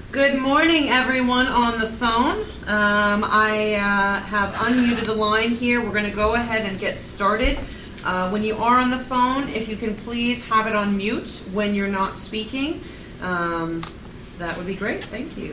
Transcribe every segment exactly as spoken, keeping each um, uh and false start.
Good morning, everyone on the phone. Um, I uh, have unmuted the line here. We're going to go ahead and get started. Uh, when you are on the phone, if you can please have it on mute when you're not speaking, um, that would be great. Thank you.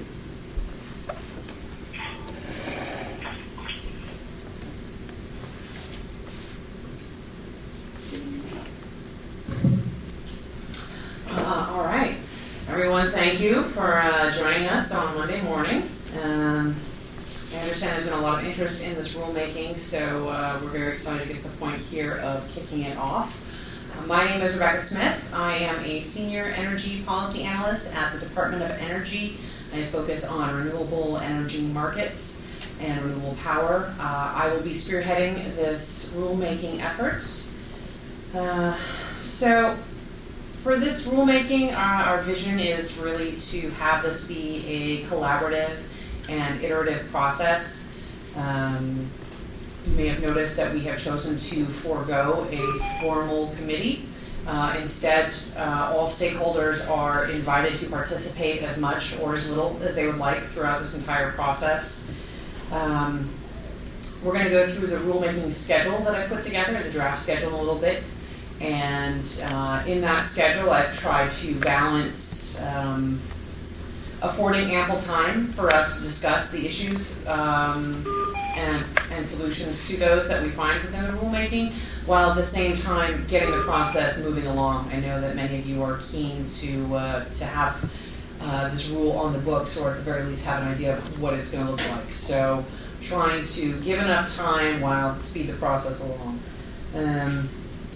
Uh, all right. Everyone, thank you for uh, joining us on Monday morning. Um, I understand there's been a lot of interest in this rulemaking, so uh, we're very excited to get to the point here of kicking it off. Uh, my name is Rebecca Smith. I am a Senior Energy Policy Analyst at the Department of Energy. I focus on renewable energy markets and renewable power. Uh, I will be spearheading this rulemaking effort. Uh, so, For this rulemaking, uh, our vision is really to have this be a collaborative and iterative process. Um, you may have noticed that we have chosen to forego a formal committee. Uh, instead, uh, all stakeholders are invited to participate as much or as little as they would like throughout this entire process. Um, we're going to go through the rulemaking schedule that I put together, the draft schedule a little bit. And uh, in that schedule, I've tried to balance um, affording ample time for us to discuss the issues um, and, and solutions to those that we find within the rulemaking, while at the same time getting the process moving along. I know that many of you are keen to uh, to have uh, this rule on the books, or at the very least have an idea of what it's going to look like. So, trying to give enough time while speed the process along. Um,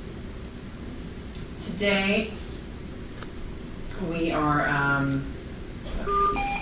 Today, we are, um, let's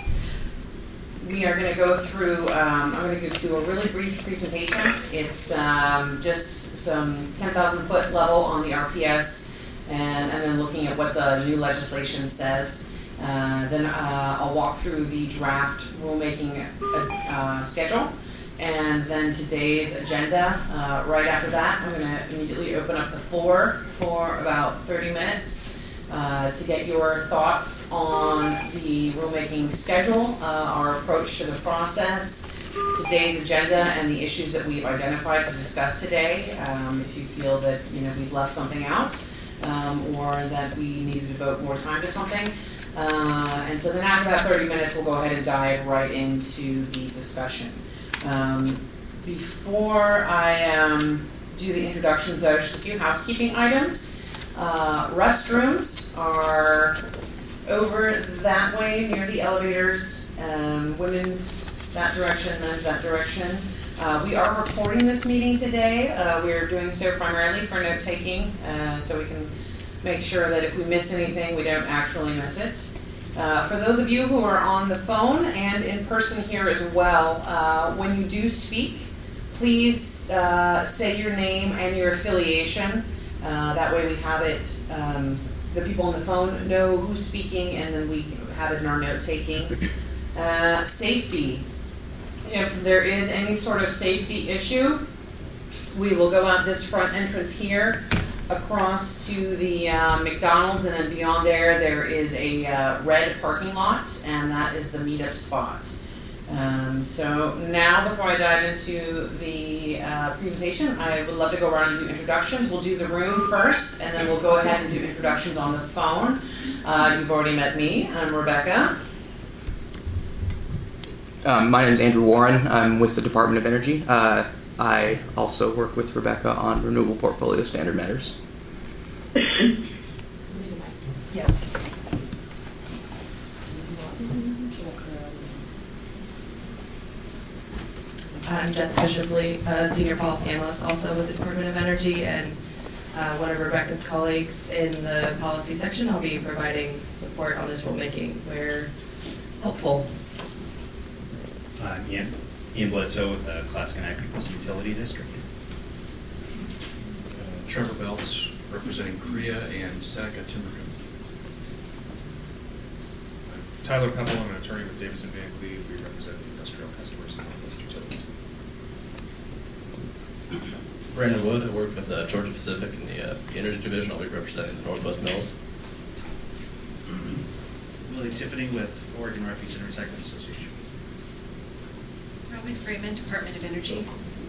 see, we are going to go through, um, I'm going to do a really brief presentation. It's um, just some ten thousand foot level on the R P S, and, and then looking at what the new legislation says. Uh, then uh, I'll walk through the draft rulemaking uh, schedule. And then today's agenda. Uh, right after that, I'm going to immediately open up the floor for about thirty minutes uh, to get your thoughts on the rulemaking schedule, uh, our approach to the process, today's agenda, and the issues that we've identified to discuss today. Um, if you feel that you know we've left something out, um, or that we need to devote more time to something. Uh, and so then after that thirty minutes, we'll go ahead and dive right into the discussion. Um, before I um, do the introductions, though, just a few housekeeping items. Uh, restrooms are over that way near the elevators. Um, women's that direction, men's that direction. Uh, we are recording this meeting today. Uh, we are doing so primarily for note taking, uh, so we can make sure that if we miss anything, we don't actually miss it. Uh, for those of you who are on the phone and in person here as well, uh, when you do speak, please uh, say your name and your affiliation. Uh, that way we have it, um, the people on the phone know who's speaking, and then we have it in our note-taking. Uh, safety. If there is any sort of safety issue, we will go out this front entrance here, across to the uh, McDonald's, and then beyond there, there is a uh, red parking lot, and that is the meetup spot. Um, so now, before I dive into the uh, presentation, I would love to go around and do introductions. We'll do the room first, and then we'll go ahead and do introductions on the phone. Uh, you've already met me. I'm Rebecca. Um, my name is Andrew Warren. I'm with the Department of Energy. Uh, I also work with Rebecca on renewable portfolio standard matters. Yes. I'm Jessica Shipley, a Senior Policy Analyst also with the Department of Energy, and uh, one of Rebecca's colleagues in the policy section. I'll be providing support on this rulemaking where helpful. I'm Ian. Ian Bledsoe with the Class Connect People's Utility District. Uh, Trevor Belts, representing Korea and Seneca Timber Company. Tyler Pepple, I'm an attorney with Davis and Van Cleve. We represent the industrial customers of Northwest Utilities. Brandon Wood, I work with uh, Georgia Pacific in the, uh, the Energy Division. I'll be representing the Northwest Mills. Willie Bradley Tiffany with Oregon Refuse and Recycling Association. Robin Freeman, Department of Energy.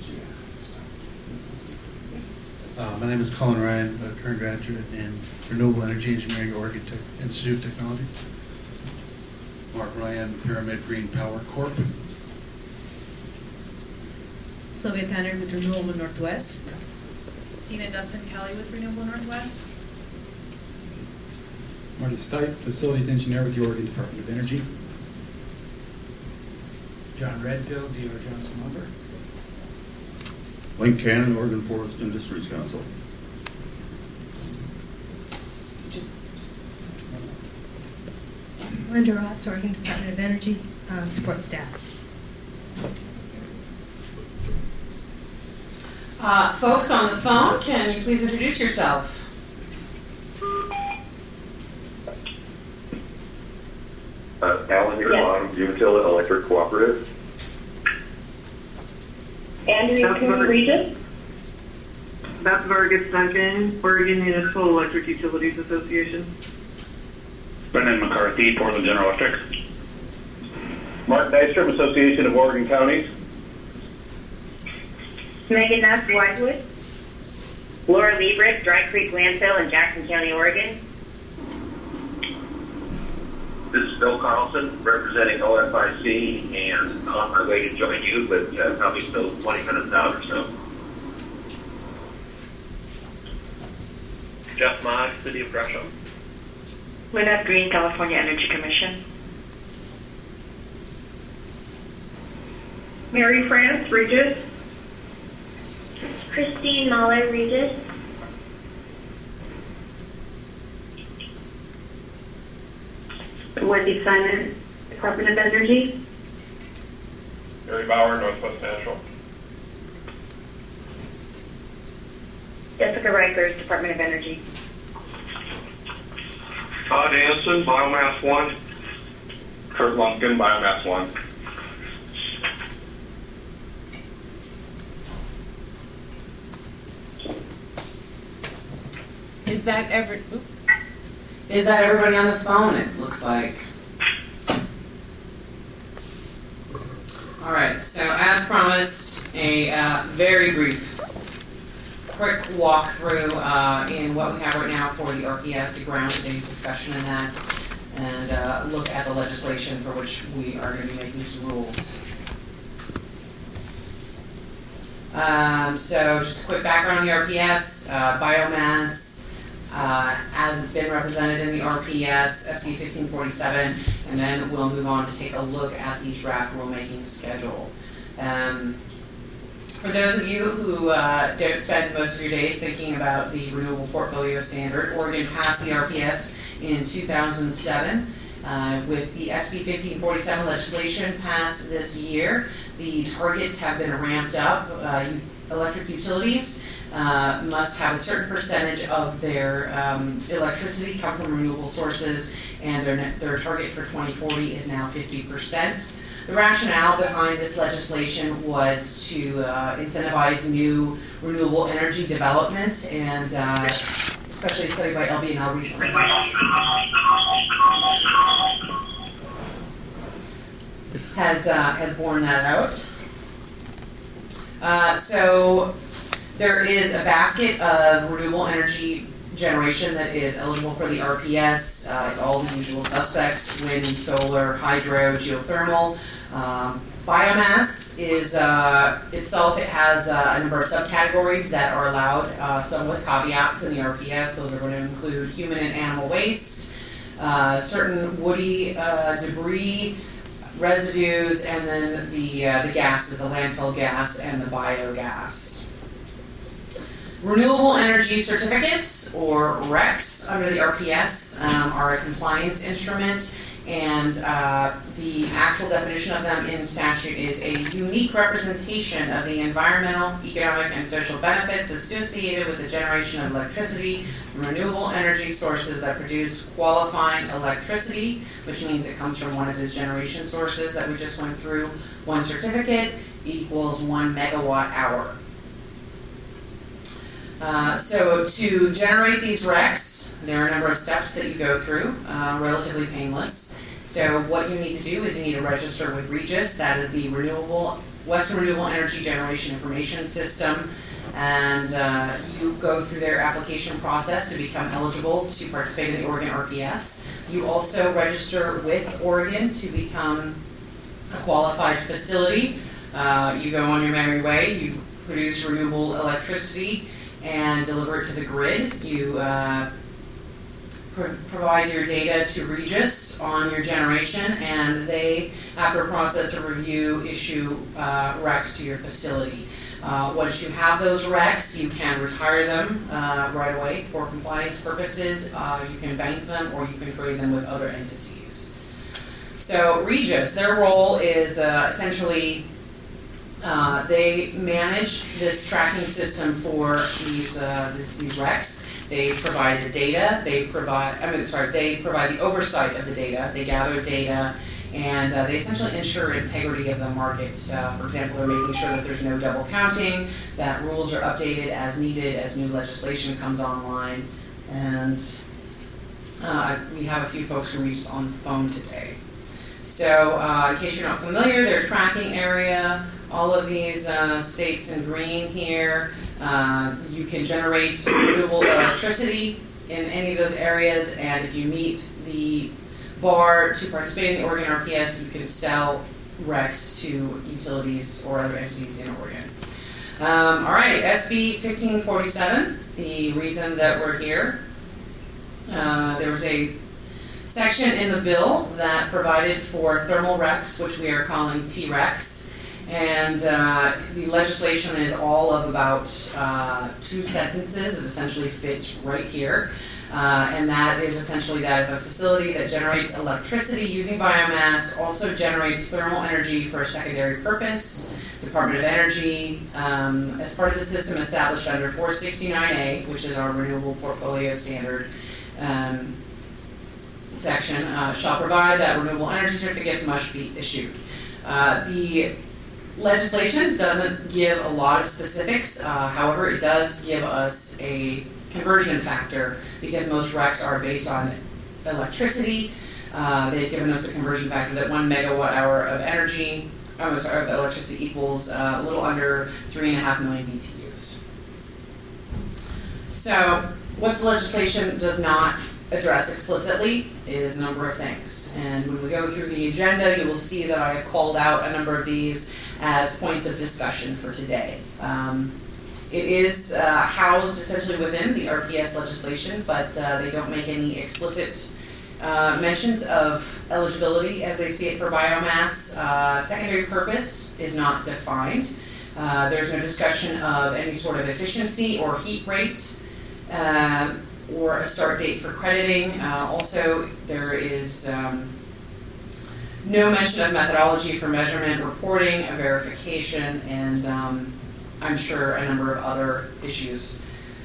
Uh, my name is Colin Ryan, a current graduate in Renewable Energy Engineering, Oregon Tech Institute of Technology. Mark Ryan, Pyramid Green Power Corp. Sylvia Tanner with Renewable Northwest. Dina Dubson-Kelly with Renewable Northwest. Marty Stipe, Facilities Engineer with the Oregon Department of Energy. John Redfield, D R Johnson Lumber. Link Cannon, Oregon Forest Industries Council. Just Linda Ross, Oregon Department of Energy, uh, support staff. Uh, folks on the phone, can you please introduce yourself? Uh, Alan Gerlon, Umatilla Electric Cooperative. Andrea Coon, Regis. Beth Vargas Duncan, Oregon Municipal Electric Utilities Association. Brendan McCarthy, Portland General Electric. Mark Nystrom, Association of Oregon Counties. Megan Ness, Wisewood. Laura Liebrich, Dry Creek Landfill in Jackson County, Oregon. This is Bill Carlson, representing O F I C, and on my way to join you, but uh, probably still twenty minutes out or so. Jeff Mott, City of Gresham. Lynette Green, California Energy Commission. Mary France, Regis. Christine Mahler, Regis. Wendy Simon, Department of Energy. Mary Bauer, Northwest National. Jessica Rikers, Department of Energy. Todd Anderson, Biomass One. Kurt Lumpkin, Biomass One. Is that every? Oop. Is that everybody on the phone? It looks like. All right. So as promised, a uh, very brief, quick walkthrough uh, in what we have right now for the R P S to ground today's discussion in that, and uh, look at the legislation for which we are going to be making some rules. Um, so just a quick background on the R P S, uh, biomass, uh, as it's been represented in the R P S, S B fifteen forty-seven, and then we'll move on to take a look at the draft rulemaking schedule. Um, for those of you who uh, don't spend most of your days thinking about the Renewable Portfolio Standard, Oregon passed the R P S in two thousand seven. Uh, with the S B fifteen forty-seven legislation passed this year, the targets have been ramped up. Uh, electric utilities uh, must have a certain percentage of their um, electricity come from renewable sources, and their, their target for twenty forty is now fifty percent. The rationale behind this legislation was to uh, incentivize new renewable energy development, and uh, especially a study by L B and L recently has uh, has borne that out. Uh, so there is a basket of renewable energy generation that is eligible for the R P S. Uh, it's all the usual suspects: wind, solar, hydro, geothermal. Um, biomass is uh, itself, it has uh, a number of subcategories that are allowed, uh, some with caveats in the R P S. Those are going to include human and animal waste, uh, certain woody uh, debris, residues, and then the, uh, the gases, the landfill gas and the biogas. Renewable energy certificates, or R E Cs, under the R P S um, are a compliance instrument, and uh, the actual definition of them in statute is a unique representation of the environmental, economic, and social benefits associated with the generation of electricity from renewable energy sources that produce qualifying electricity, which means it comes from one of those generation sources that we just went through. One certificate equals one megawatt hour. Uh, so to generate these recs, there are a number of steps that you go through, uh, relatively painless. So what you need to do is you need to register with REGIS, that is the Renewable Western Renewable Energy Generation Information System, and uh, you go through their application process to become eligible to participate in the Oregon R P S. You also register with Oregon to become a qualified facility. Uh, you go on your merry way, you produce renewable electricity and deliver it to the grid. You uh, pro provide your data to REGIS on your generation, and they, after a process of review, issue uh, recs to your facility. Uh, once you have those recs, you can retire them uh, right away for compliance purposes. Uh, you can bank them, or you can trade them with other entities. So REGIS, their role is uh, essentially uh, they manage this tracking system for these uh, this, these recs. They provide the data. They provide. I mean, sorry. They provide the oversight of the data. They gather data. And uh, they essentially ensure integrity of the market. Uh, for example, they're making sure that there's no double counting, that rules are updated as needed as new legislation comes online. And uh, we have a few folks from REGIS on the phone today. So uh, in case you're not familiar, their tracking area, all of these uh, states in green here, uh, you can generate renewable electricity in any of those areas, and if you meet the bar to participate in the Oregon R P S, you can sell recs to utilities or other entities in Oregon. Um, all right, S B fifteen forty-seven, the reason that we're here. Uh, there was a section in the bill that provided for thermal recs, which we are calling T RECs. And uh, the legislation is all of about uh, two sentences. It essentially fits right here. Uh, and that is essentially that if a facility that generates electricity using biomass also generates thermal energy for a secondary purpose, Department of Energy, um, as part of the system established under four sixty-nine A, which is our Renewable Portfolio Standard um, section, uh, shall provide that renewable energy certificates must be issued. Uh, the legislation doesn't give a lot of specifics, uh, however, it does give us a conversion factor because most recs are based on electricity. Uh, they've given us the conversion factor that one megawatt hour of energy, oh, sorry, of electricity equals uh, a little under three and a half million B T Us. So what the legislation does not address explicitly is a number of things. And when we go through the agenda, you will see that I have called out a number of these as points of discussion for today. Um, It is uh, housed essentially within the R P S legislation, but uh, they don't make any explicit uh, mentions of eligibility as they see it for biomass. Uh, secondary purpose is not defined. Uh, there's no discussion of any sort of efficiency or heat rate uh, or a start date for crediting. Uh, also, there is um, no mention of methodology for measurement, reporting, verification, and um, I'm sure a number of other issues.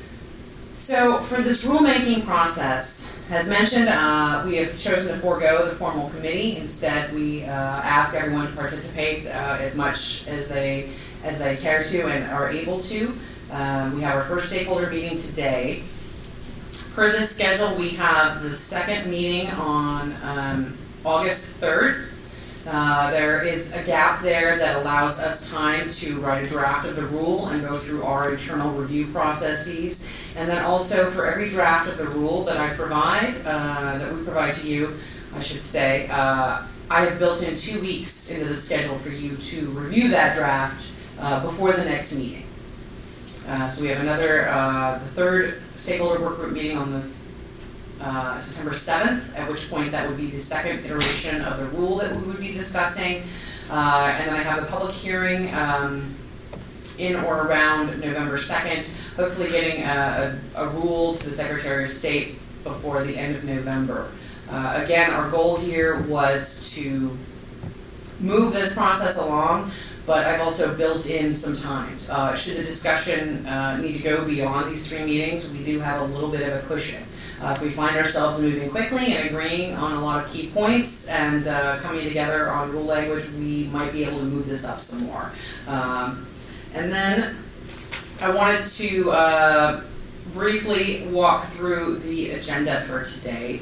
So for this rulemaking process, as mentioned, uh, we have chosen to forego the formal committee. Instead, we uh, ask everyone to participate uh, as much as they as they care to and are able to. Uh, we have our first stakeholder meeting today. Per this schedule, we have the second meeting on um, August third. Uh, there is a gap there that allows us time to write a draft of the rule and go through our internal review processes. And then also for every draft of the rule that I provide, uh, that we provide to you, I should say, uh, I have built in two weeks into the schedule for you to review that draft uh, before the next meeting. Uh, so we have another, uh, the third stakeholder work group meeting on the Uh, September seventh, at which point that would be the second iteration of the rule that we would be discussing. Uh, and then I have a public hearing um, in or around November second, hopefully getting a, a, a rule to the Secretary of State before the end of November. Uh, again, our goal here was to move this process along, but I've also built in some time. Uh, should the discussion uh, need to go beyond these three meetings, we do have a little bit of a cushion. Uh, if we find ourselves moving quickly and agreeing on a lot of key points and uh, coming together on rule language, we might be able to move this up some more. Um, and then I wanted to uh, briefly walk through the agenda for today.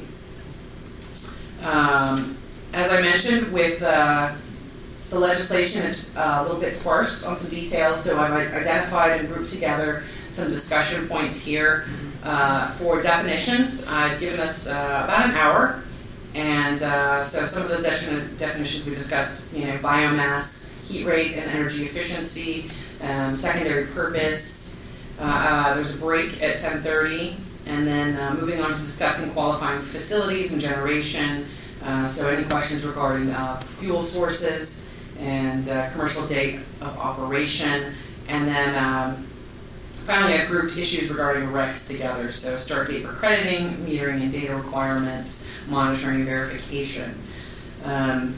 Um, as I mentioned, with uh, the legislation, it's uh, a little bit sparse on some details, so I've identified and grouped together some discussion points here. Uh, for definitions, I've given us uh, about an hour, and uh, so some of those defin- definitions we discussed, you know, biomass, heat rate and energy efficiency, um, secondary purpose. Uh, uh, there's a break at ten thirty, and then uh, moving on to discussing qualifying facilities and generation. Uh, so any questions regarding uh, fuel sources and uh, commercial date of operation, and then um, finally I've grouped issues regarding recs together. So start date for crediting, metering and data requirements, monitoring and verification. Um,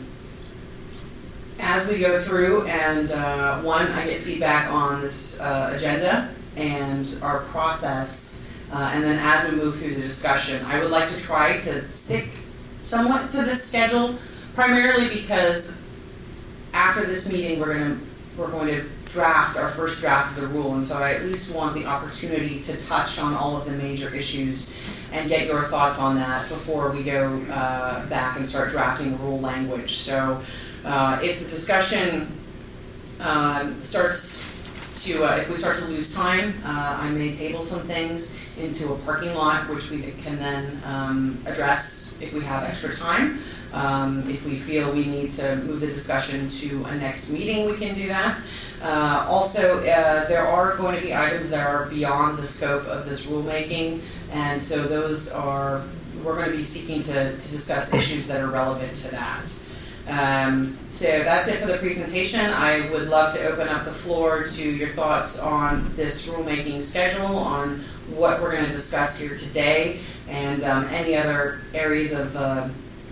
as we go through, and uh, one, I get feedback on this uh, agenda and our process, uh, and then as we move through the discussion, I would like to try to stick somewhat to this schedule, primarily because after this meeting we're going to we're going to draft our first draft of the rule, and so I at least want the opportunity to touch on all of the major issues and get your thoughts on that before we go uh, back and start drafting the rule language. So uh, if the discussion um, starts to, uh, if we start to lose time, uh, I may table some things into a parking lot, which we can then um, address if we have extra time. Um, if we feel we need to move the discussion to a next meeting, we can do that. Uh, also, uh, there are going to be items that are beyond the scope of this rulemaking, and so those are, we're going to be seeking to, to discuss issues that are relevant to that. Um, so that's it for the presentation. I would love to open up the floor to your thoughts on this rulemaking schedule, on what we're going to discuss here today, and um, any other areas of uh,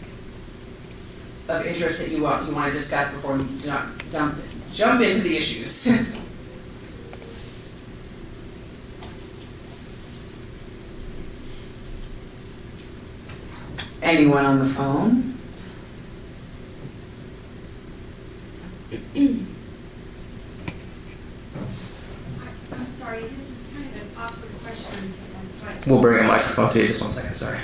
of interest that you want you want to discuss before we jump jump, jump into the issues. Anyone on the phone? I'm sorry, this is kind of an awkward question. So I We'll bring a microphone to you. Just one second, sorry.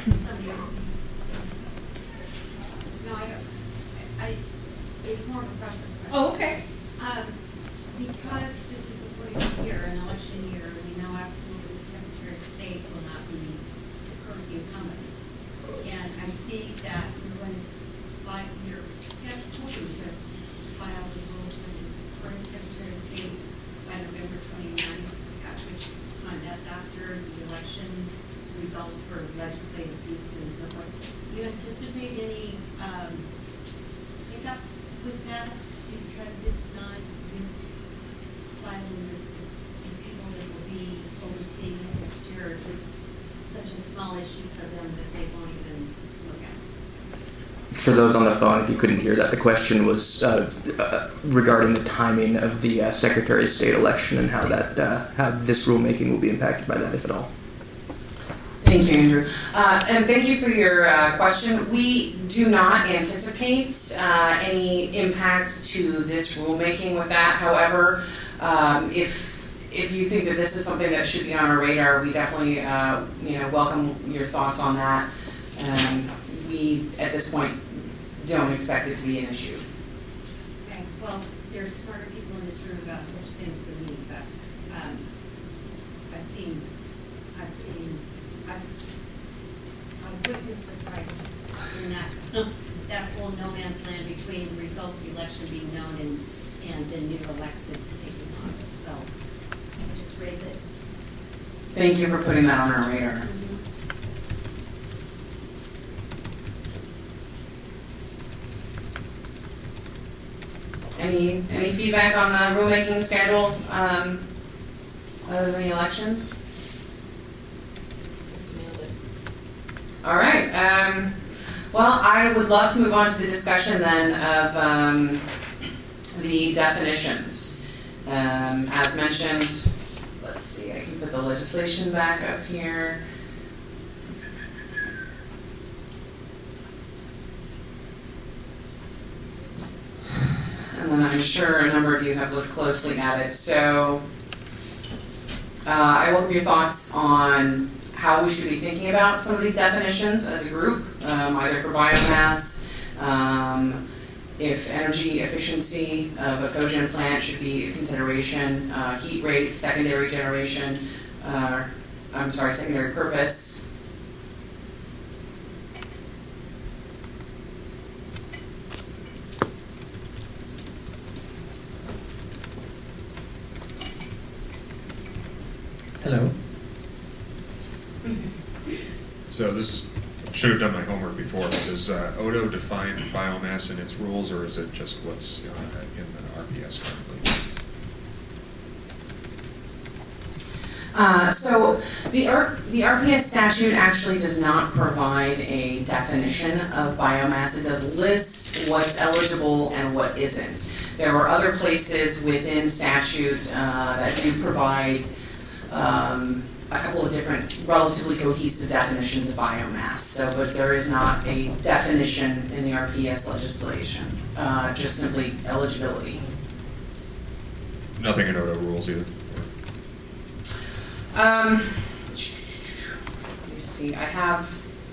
No, I don't. I, it's more of a process question. Oh, okay. Um, because this is a political year, an election year, we know absolutely the Secretary of State will not be the current incumbent. And I see that everyone's five-year schedule to just file the rules with the current Secretary of State by November twenty-ninth, at which time that's after the election results for legislative seats and so forth. Do you anticipate any um, hiccup with that because it's not filing the, the people that will be overseeing it next year? Or is this such a small issue for them that they won't even look at? For those on the phone, if you couldn't hear that, the question was uh, uh, regarding the timing of the uh, Secretary of State election and how that uh, how this rulemaking will be impacted by that, if at all. Thank you, Andrew. Uh, and thank you for your uh, question. We do not anticipate uh, any impacts to this rulemaking with that. However, um, if if you think that this is something that should be on our radar, we definitely uh, you know welcome your thoughts on that. Um, we at this point don't expect it to be an issue. Okay. Well, there's smarter people in this room about such things than me, but um, I've seen I've seen. I've, I've witnessed surprises in that that whole no man's land between the results of the election being known and, and the new electeds taking office. So I'll just raise it. Thank you for putting that on our radar. Mm-hmm. Any any feedback on the rulemaking schedule um, other than the elections? All right. Um, well, I would love to move on to the discussion then of um, the definitions. Um, as mentioned, let's see, I can put the legislation back up here. And then I'm sure a number of you have looked closely at it. So Uh, I welcome your thoughts on how we should be thinking about some of these definitions as a group, um, either for biomass, um, if energy efficiency of a cogen plant should be a consideration, uh, heat rate, secondary generation, uh, I'm sorry, secondary purpose. Hello. So this, should have done my homework before, but does uh, O D O define biomass in its rules, or is it just what's uh, in the R P S currently? Uh, so the, R the R P S statute actually does not provide a definition of biomass. It does list what's eligible and what isn't. There are other places within statute uh, that do provide um, a couple of different relatively cohesive definitions of biomass. So, but there is not a definition in the R P S legislation, uh, just simply eligibility. Nothing in O D O rules either? Um, let me see, I have,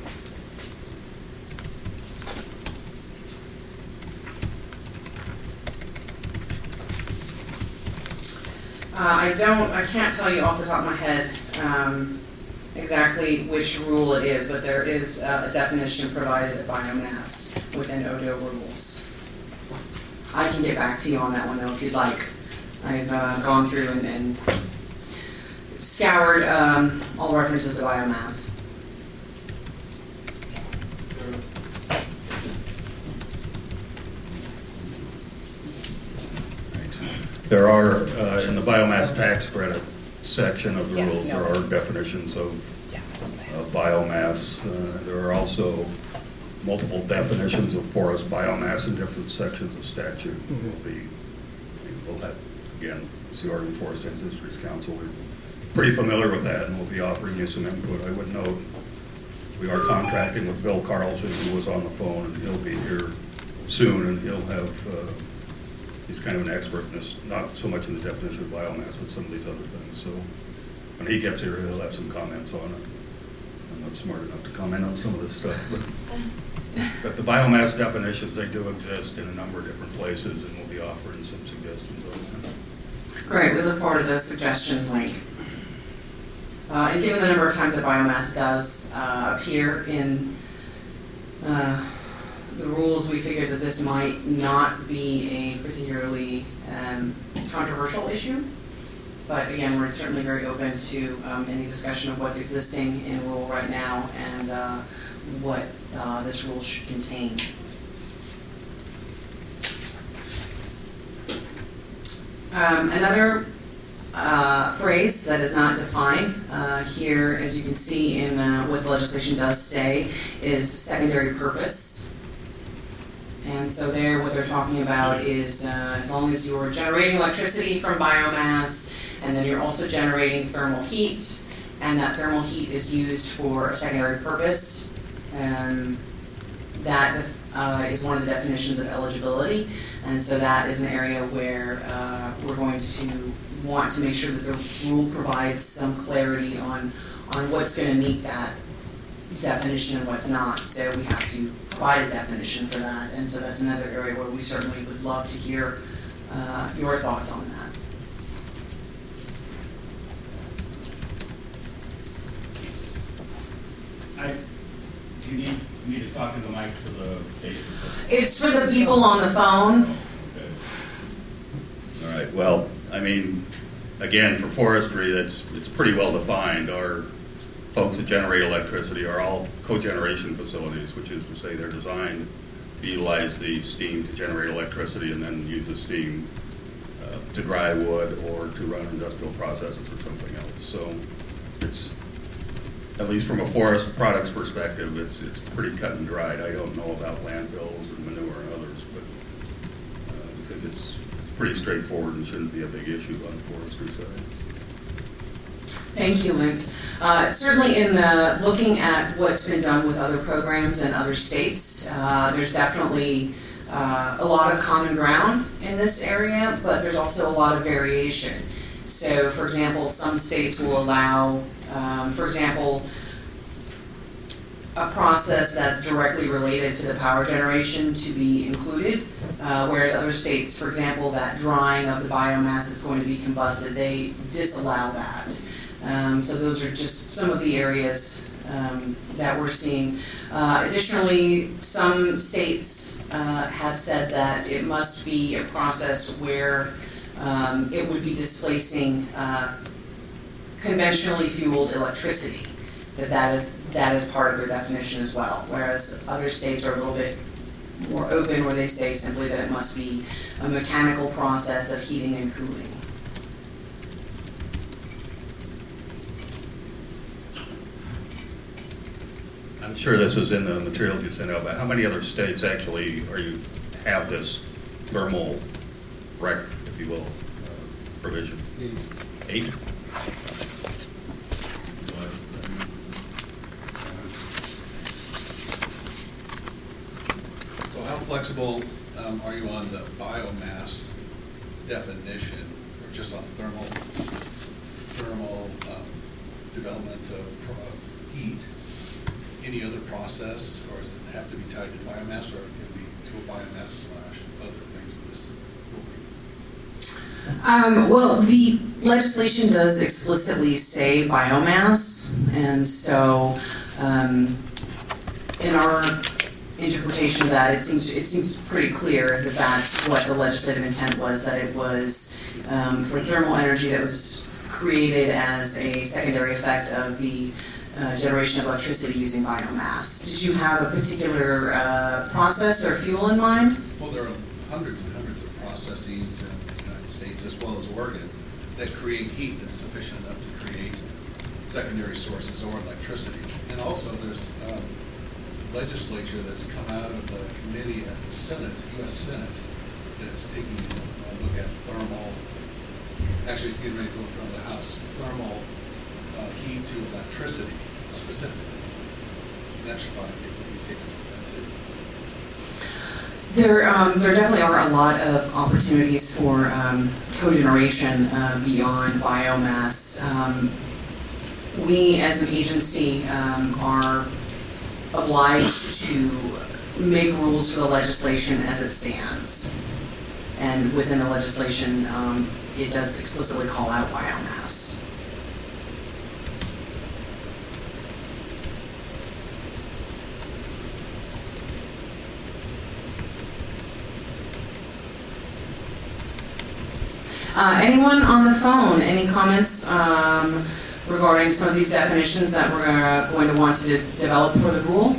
uh, I don't, I can't tell you off the top of my head um, exactly which rule it is, but there is uh, a definition provided of biomass within O D O rules. I can get back to you on that one though if you'd like. I've uh, gone through and, and scoured um, all references to biomass. There are, uh, in the biomass tax credit section of the Yeah, rules, no, there are it's- definitions of Yeah, that's fine. uh, biomass. Uh, there are also multiple definitions of forest biomass in different sections of statute. Mm-hmm. We'll be, we'll have, again, it's the Oregon Forest Industries Council. We're pretty familiar with that, and we'll be offering you some input. I would note we are contracting with Bill Carlson, who was on the phone, and he'll be here soon, and he'll have, uh, he's kind of an expert in this, not so much in the definition of biomass, but some of these other things. So when he gets here, he'll have some comments on it. I'm not smart enough to comment on some of this stuff, but, but the biomass definitions, they do exist in a number of different places, and we'll be offering some suggestions on that. Great, we look forward to the suggestions link. Uh, and given the number of times that biomass does uh, appear in uh, the rules, we figured that this might not be a particularly um, controversial issue. But again, we're certainly very open to um, any discussion of what's existing in rule right now and uh, what uh, this rule should contain. Um, another uh, phrase that is not defined uh, here, as you can see in uh, what the legislation does say, is secondary purpose. And so there, what they're talking about is uh, as long as you're generating electricity from biomass, and then you're also generating thermal heat, and that thermal heat is used for a secondary purpose, um, that uh, is one of the definitions of eligibility. And so that is an area where uh, we're going to want to make sure that the rule provides some clarity on, on what's going to meet that definition and what's not. So we have to provide a definition for that. And so that's another area where we certainly would love to hear uh, your thoughts on that. I, do you need me to talk in the mic for the tape? It's for the people on the phone. All right, well, I mean, again, for forestry, that's, it's pretty well defined. Our folks that generate electricity are all cogeneration facilities, which is to say they're designed to utilize the steam to generate electricity and then use the steam uh, to dry wood or to run industrial processes or something else. So it's, at least from a forest products perspective, it's, it's pretty cut and dried. I don't know about landfills and manure and others, but uh, I think it's pretty straightforward and shouldn't be a big issue on the forestry side. Thank you, Luke. Uh, certainly in the, looking at what's been done with other programs in other states, uh, there's definitely uh, a lot of common ground in this area, but there's also a lot of variation. So, for example, some states will allow, um, for example, a process that's directly related to the power generation to be included, uh, whereas other states, for example, that drying of the biomass that's going to be combusted, they disallow that. Um, so those are just some of the areas um, that we're seeing. Uh, additionally, some states uh, have said that it must be a process where um, it would be displacing uh, conventionally fueled electricity. That that is that is part of their definition as well. Whereas other states are a little bit more open, where they say simply that it must be a mechanical process of heating and cooling. I'm sure this was in the materials you sent out, but how many other states actually are you have this thermal rec, if you will, uh, provision? Eight. Eight? So how flexible um, are you on the biomass definition, or just on thermal thermal um, development of uh, heat? Any other process, or does it have to be tied to biomass, or can it be to a biomass slash other things in this will be? Um, well, the legislation does explicitly say biomass, and so um, in our interpretation of that, it seems it seems pretty clear that that's what the legislative intent was, that it was um, for thermal energy that was created as a secondary effect of the Uh, generation of electricity using biomass. Did you have a particular uh, process or fuel in mind? Well, there are hundreds and hundreds of processes in the United States, as well as Oregon, that create heat that's sufficient enough to create secondary sources or electricity. And also, there's um, legislature that's come out of the committee at the Senate, U S Senate, that's taking a look at thermal, actually, it's getting ready to go in front of the House, thermal uh, heat to electricity. Specifically, that should probably take, be taken a look at too. There, um, there definitely are a lot of opportunities for um, cogeneration uh, beyond biomass. Um, we, as an agency, um, are obliged to make rules for the legislation as it stands, and within the legislation, um, it does explicitly call out biomass. Uh, anyone on the phone, any comments um, regarding some of these definitions that we're uh, going to want to de develop for the rule?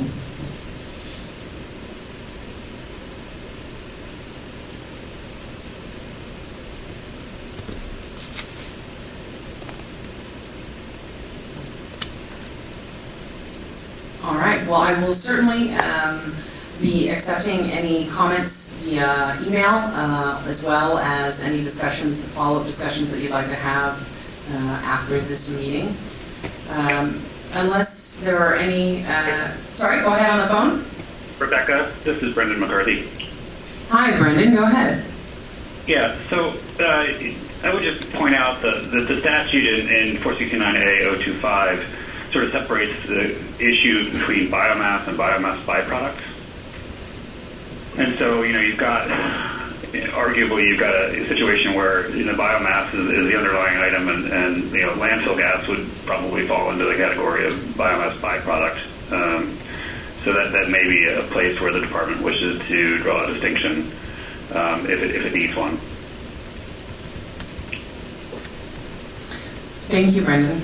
All right, well, I will certainly um, be accepting any comments via email, uh, as well as any discussions, follow-up discussions that you'd like to have uh, after this meeting. Um, unless there are any, uh, sorry, go ahead on the phone. Rebecca, this is Brendan McCarthy. Hi, Brendan, go ahead. Yeah, so uh, I would just point out that the, the statute in, in four sixty-nine A zero two five sort of separates the issue between biomass and biomass byproducts. And so, you know, you've got, arguably, you've got a, a situation where, you know, biomass is, is the underlying item, and, and, you know, landfill gas would probably fall into the category of biomass byproduct. Um, so that, that may be a place where the department wishes to draw a distinction, um, if, it, if it needs one. Thank you, Brendan.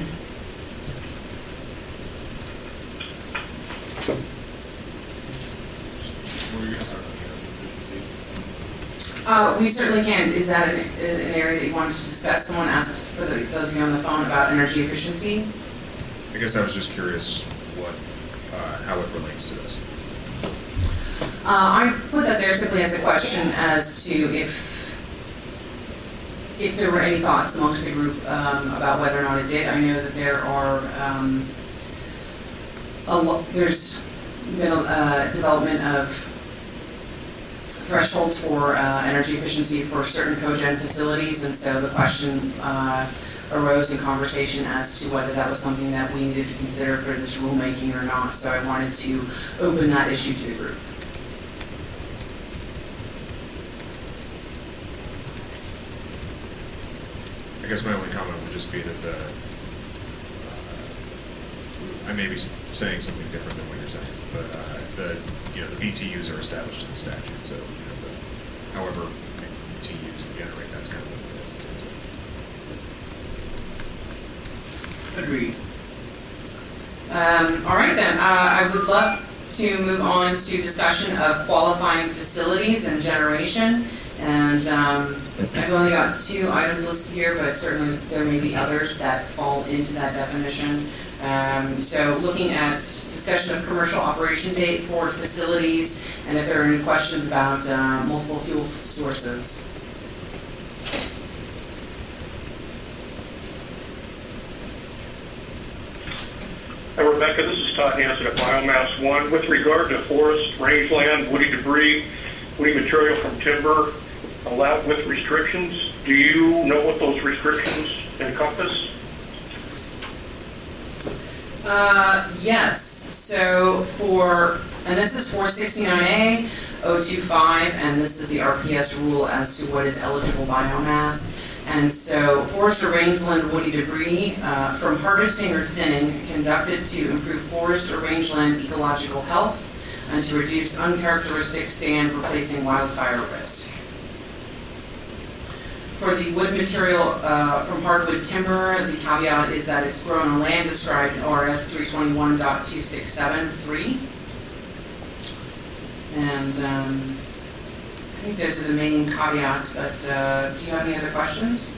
Uh, we certainly can. Is that an, an area that you wanted to discuss? Someone asked, for the, those of you on the phone, about energy efficiency. I guess I was just curious what, uh, how it relates to this. Uh, I put that there simply as a question as to if if there were any thoughts amongst the group um, about whether or not it did. I know that there are um, a lo there's been a uh, development of thresholds for uh, energy efficiency for certain cogen facilities, and so the question uh, arose in conversation as to whether that was something that we needed to consider for this rulemaking or not. So I wanted to open that issue to the group. I guess my only comment would just be that the, uh, I may be saying something different than what you're saying, but uh, the you know the B T Us are established in the statute, so you know the, however many B T Us you generate, that's kind of what it is. Agreed. Um, all right then, uh, I would love to move on to discussion of qualifying facilities and generation. And um, I've only got two items listed here, but certainly there may be others that fall into that definition. Um, so looking at discussion of commercial operation date for facilities, and if there are any questions about uh, multiple fuel sources. Hi, Rebecca, this is Todd Hansen at Biomass One. With regard to forest, rangeland, woody debris, woody material from timber, allowed with restrictions, do you know what those restrictions encompass? Uh, yes. So for, and this is four sixty-nine A, oh two five, and this is the R P S rule as to what is eligible biomass. And so forest or rangeland woody debris uh, from harvesting or thinning conducted to improve forest or rangeland ecological health and to reduce uncharacteristic stand replacing wildfire risk. For the wood material uh, from hardwood timber, the caveat is that it's grown on land described in R S three twenty-one point two six seven three. And um, I think those are the main caveats, but uh, do you have any other questions?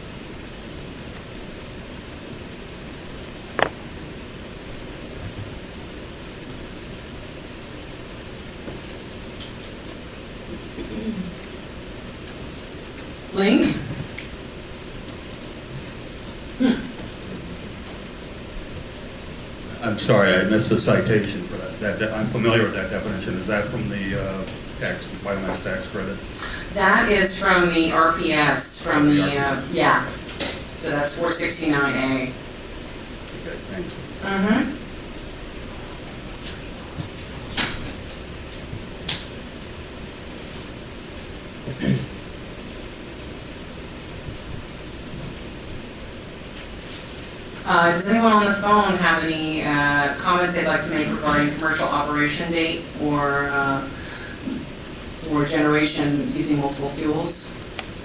Link? Hmm. I'm sorry, I missed the citation for that. that de- I'm familiar with that definition. Is that from the uh, tax biomass tax credit? That is from the R P S, from the, uh, yeah. So that's four sixty-nine A. Okay, thanks. Mm-hmm. Uh, does anyone on the phone have any uh, comments they'd like to make regarding commercial operation date or uh, or generation using multiple fuels?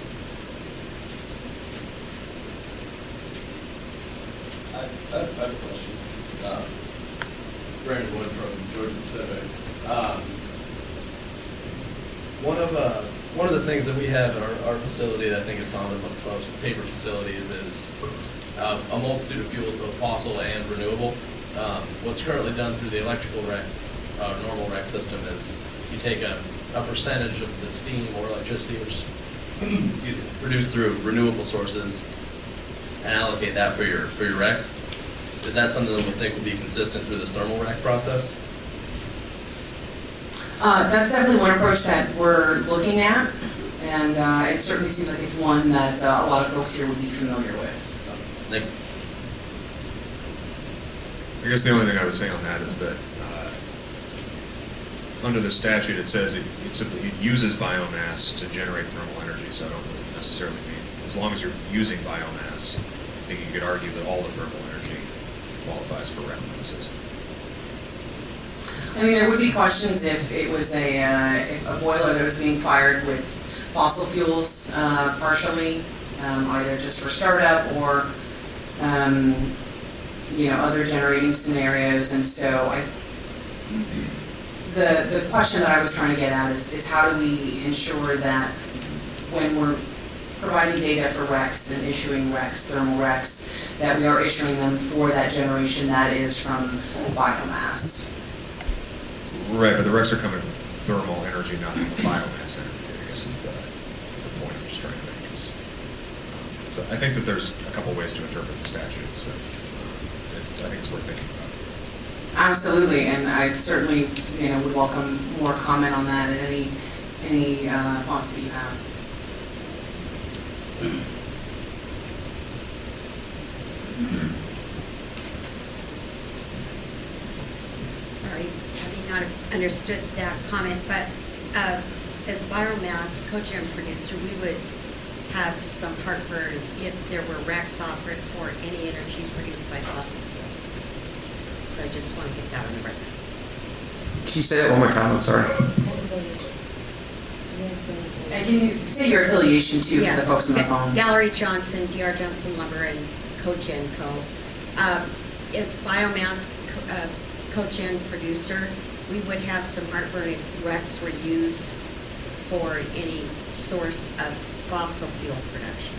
I, I, I have a question. Uh, Brandon Wood from Georgia Pacific. Um, one of uh, one of the things that we have in our, our facility that I think is common amongst most paper facilities is Uh, a multitude of fuels, both fossil and renewable. Um, what's currently done through the electrical rec, uh, normal rec system is you take a, a percentage of the steam or electricity, which is produced through renewable sources, and allocate that for your for your recs. Is that something that we think would be consistent through this thermal rec process? Uh, that's definitely one approach that we're looking at, and uh, it certainly seems like it's one that uh, a lot of folks here would be familiar with. Like, I guess the only thing I would say on that is that uh, under the statute it says it, it simply it uses biomass to generate thermal energy, so I don't really necessarily mean, as long as you're using biomass, I think you could argue that all the thermal energy qualifies for rec purposes. I mean, there would be questions if it was a, uh, if a boiler that was being fired with fossil fuels uh, partially, um, either just for startup or Um, you know, other generating scenarios, and so I, the the question that I was trying to get at is, is how do we ensure that when we're providing data for recs and issuing recs, thermal recs, that we are issuing them for that generation that is from biomass. Right, but the recs are coming with thermal energy, not from biomass energy, I guess is the, the point I'm just trying to make. Is, So I think that there's a couple ways to interpret the statute, so uh, it, I think it's worth thinking about. Absolutely, and I certainly, you know, would welcome more comment on that at any any uh, thoughts that you have. Sorry, I may not have understood that comment, but uh, as biomass cogen producer, we would have some heartburn if there were R E Cs offered for any energy produced by fossil fuel. So I just want to get that on the record. Can you say that one more time? I'm sorry. And can you say your affiliation too Yes. for the folks on the phone? Gallery Johnson, D R Johnson Lumber, and Cogen Co. Um, as biomass co uh, cogen producer, we would have some heartburn if R E Cs were used for any source of fossil fuel production.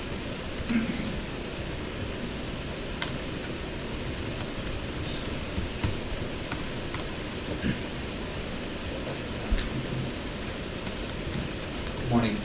Good morning.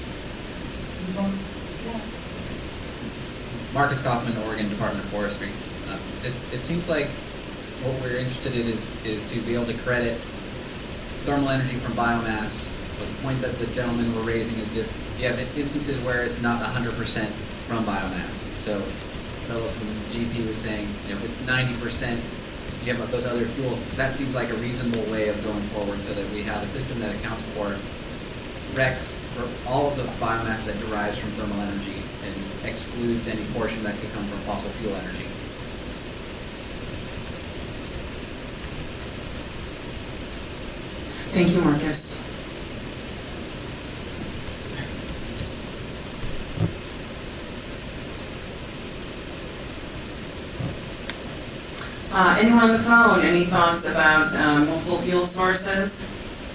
Marcus Kaufman, Oregon Department of Forestry. Uh, it, it seems like what we're interested in is, is to be able to credit thermal energy from biomass. But the point that the gentlemen were raising is if you have instances where it's not one hundred percent from biomass. So the fellow from G P was saying, you know, it's ninety percent, you have those other fuels. That seems like a reasonable way of going forward so that we have a system that accounts for R E Cs for all of the biomass that derives from thermal energy and excludes any portion that could come from fossil fuel energy. Thank you, Marcus. Uh, anyone on the phone, any thoughts about um, multiple fuel sources?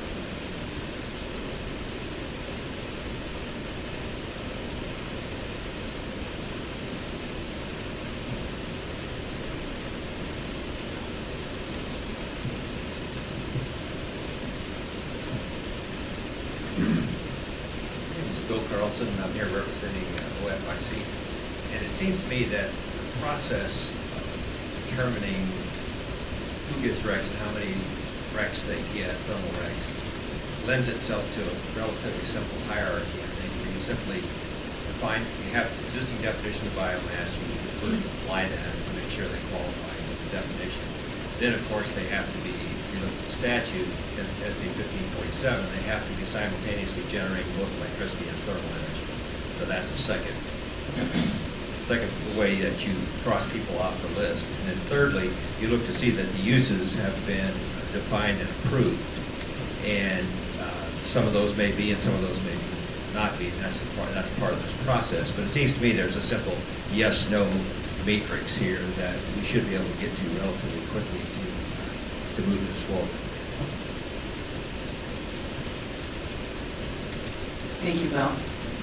Bill Carlson, and I'm here representing uh, O F I C. And it seems to me that the process of determining who gets R E Cs, how many R E Cs they get, thermal R E Cs, lends itself to a relatively simple hierarchy. I think where you simply define, you have existing definition of biomass, you first apply that to make sure they qualify with the definition. Then, of course, they have to be, if you look at the statute, as S B fifteen forty-seven, they have to be simultaneously generating both electricity and thermal energy. So that's a second, second way that you cross people off the list. And then thirdly, you look to see that the uses have been defined and approved. And uh, some of those may be and some of those may not be, and that's, the part, that's part of this process. But it seems to me there's a simple yes-no matrix here that we should be able to get to relatively quickly to, to move this forward. Thank you, Bill.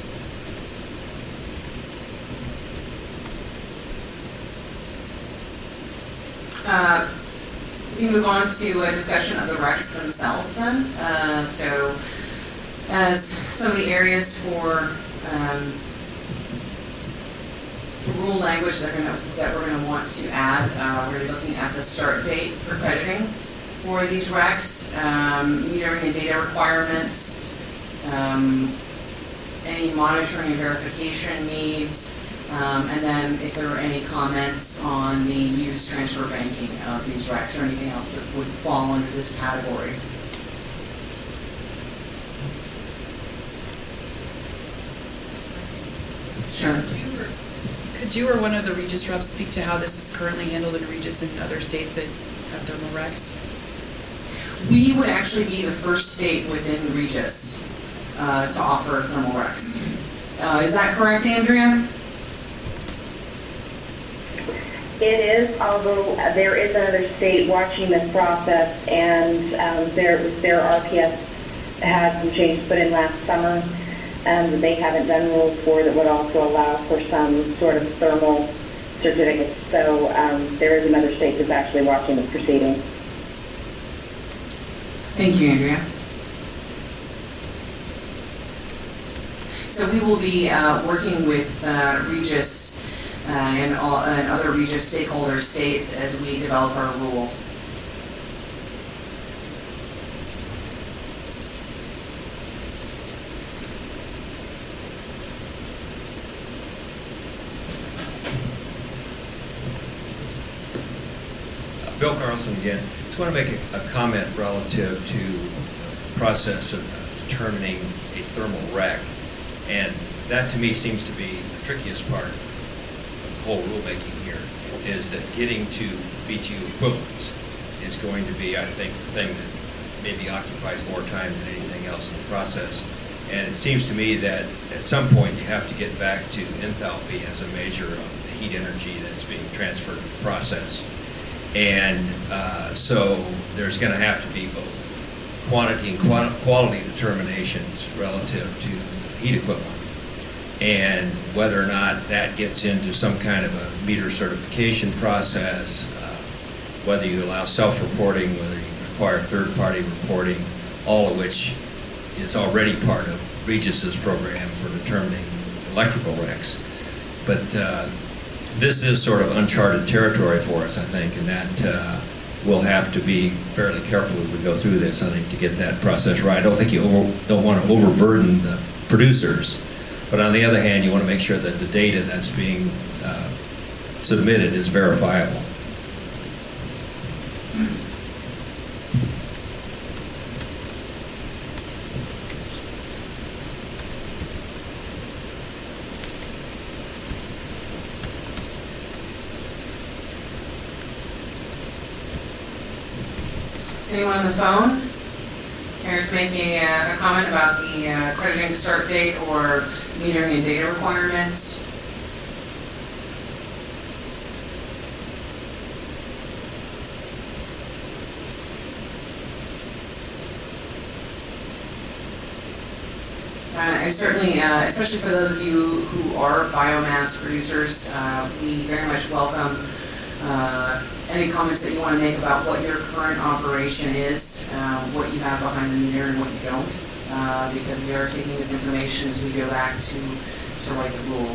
Uh, we move on to a discussion of the R E Cs themselves then. Uh, so as some of the areas for um, rule language that, gonna, that we're going to want to add, uh, we're looking at the start date for crediting for these R E Cs, um, metering and data requirements, um, any monitoring and verification needs, um, and then if there are any comments on the use transfer banking of these R E Cs or anything else that would fall under this category. Sure. Could you or one of the Regis reps speak to how this is currently handled in Regis and other states that have thermal R E Cs? We would actually be the first state within Regis uh, to offer thermal R E Cs. Uh, is that correct, Andrea? It is, although there is another state watching this process, and um, their, their R P S had some changes put in last summer. Um, they haven't done rules for that would also allow for some sort of thermal certificates. So um, there is another state that's actually watching this proceeding. Thank you, Andrea. So we will be uh, working with uh, Regis uh, and, all, and other Regis stakeholder states as we develop our rule. Bill Carlson again. Just want to make a, a comment relative to the process of determining a thermal wreck. And that to me seems to be the trickiest part of the whole rulemaking here, is that getting to B T U equivalence is going to be, I think, the thing that maybe occupies more time than anything else in the process. And it seems to me that at some point you have to get back to enthalpy as a measure of the heat energy that's being transferred to the process. And uh, so there's going to have to be both quantity and quali quality determinations relative to heat equivalent. And whether or not that gets into some kind of a meter certification process, uh, whether you allow self-reporting, whether you require third-party reporting, all of which is already part of Regis's program for determining electrical wrecks. But uh, this is sort of uncharted territory for us, I think, and that uh, we'll have to be fairly careful as we go through this, I think, to get that process right. I don't think you over, don't want to overburden the producers, but on the other hand, you want to make sure that the data that's being uh, submitted is verifiable. Anyone on the phone care to make a, uh, a comment about the uh, crediting start date or metering and data requirements? Uh, and certainly, uh, especially for those of you who are biomass producers, uh, we very much welcome uh, any comments that you want to make about what your current operation is, uh, what you have behind the meter and what you don't, uh, because we are taking this information as we go back to, to write the rule.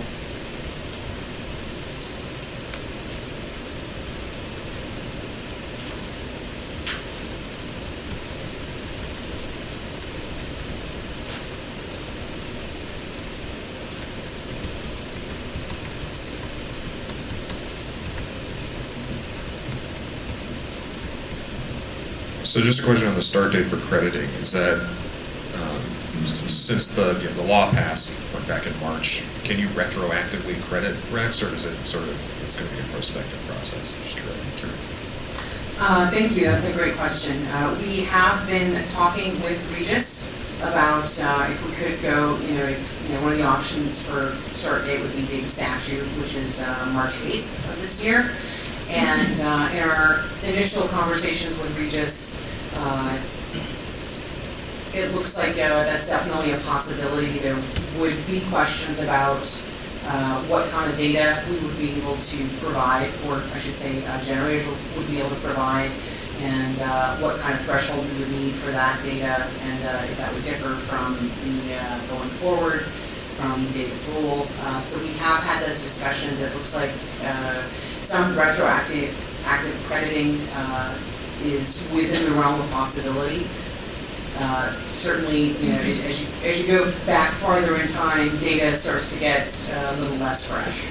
So just a question on the start date for crediting. Is that, um, since the, you know, the law passed, went back in March, can you retroactively credit RECs, or is it sort of, it's going to be a prospective process? Just curious. Uh, thank you, that's a great question. Uh, we have been talking with Regis about uh, if we could go, you know, if you know, one of the options for start date would be date of statute, which is uh, March eighth of this year. And uh, in our initial conversations with Regis, uh, it looks like uh, that's definitely a possibility. There would be questions about uh, what kind of data we would be able to provide, or I should say uh, generators would be able to provide, and uh, what kind of threshold we would need for that data, and uh, if that would differ from the uh, going forward from David Rule. Uh, so we have had those discussions. It looks like uh, some retroactive active crediting uh, is within the realm of possibility. Uh, certainly, you know, as you, as you go back farther in time, data starts to get uh, a little less fresh.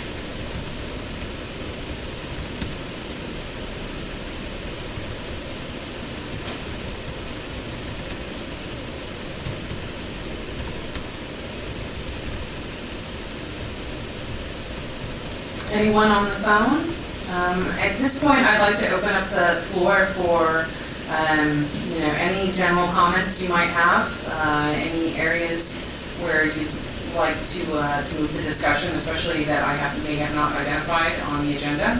Anyone on the phone? Um, at this point, I'd like to open up the floor for um, you know, any general comments you might have, uh, any areas where you'd like to, uh, to move the discussion, especially that I have, may have not identified on the agenda.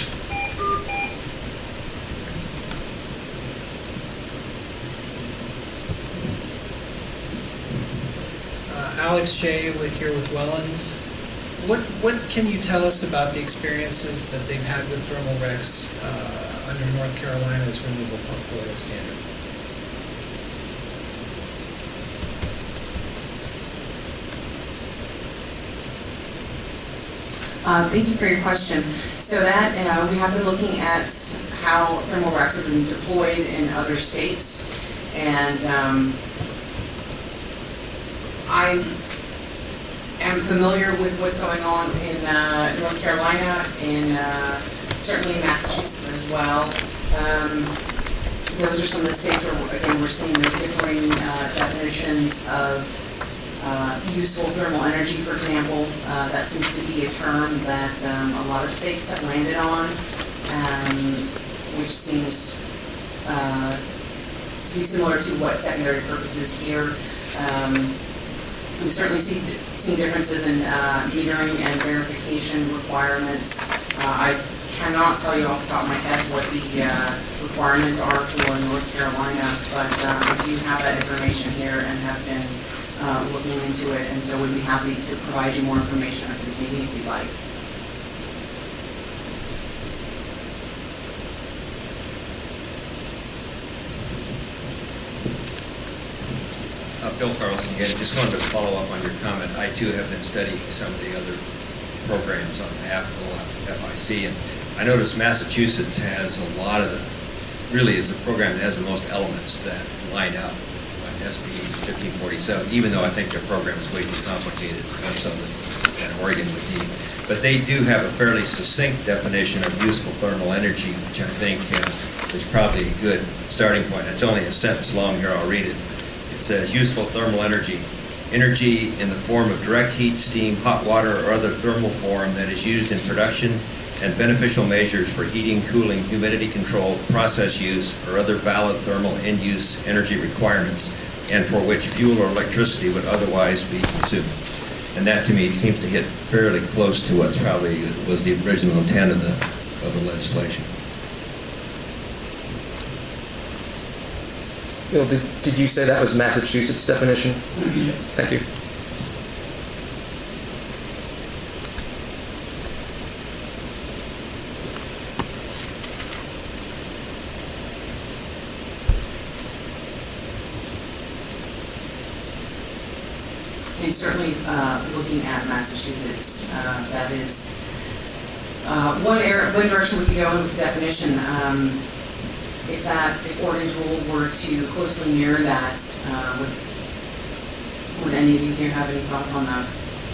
Uh, Alex Shea with here with Wellens. What what can you tell us about the experiences that they've had with thermal RECs uh, under North Carolina's renewable portfolio standard? Uh, thank you for your question. So that uh, we have been looking at how thermal RECs have been deployed in other states, and um, I am familiar with what's going on in uh, North Carolina, and uh, certainly in Massachusetts as well. Um, those are some of the states where, again, we're seeing those differing uh, definitions of uh, useful thermal energy, for example. Uh, that seems to be a term that um, a lot of states have landed on, um, which seems uh, to be similar to what secondary purposes here. Um, We've certainly seen, seen differences in uh, metering and verification requirements. Uh, I cannot tell you off the top of my head what the uh, requirements are for North Carolina, but uh, I do have that information here and have been uh, looking into it, and so would be happy to provide you more information at this meeting if you'd like. Uh, Bill Carlson again. Just wanted to follow up on your comment. I too have been studying some of the other programs on behalf of F I C, and I noticed Massachusetts has a lot of the, really is the program that has the most elements that line up like S B fifteen forty-seven, even though I think their program is way too complicated, more so than Oregon would need. But they do have a fairly succinct definition of useful thermal energy, which I think uh, is probably a good starting point. It's only a sentence long here, I'll read it. It says, useful thermal energy, energy in the form of direct heat, steam, hot water, or other thermal form that is used in production and beneficial measures for heating, cooling, humidity control, process use, or other valid thermal end-use energy requirements, and for which fuel or electricity would otherwise be consumed. And that, to me, seems to hit fairly close to what's probably was the original intent of the, of the legislation. Bill, did, did you say that was Massachusetts' definition? Yes. Thank you. And certainly uh, looking at Massachusetts, uh, that is uh, one, area, one direction we could go in with the definition. Um, If that, if Oregon's rule were to closely mirror that, uh, would, would any of you here have any thoughts on that?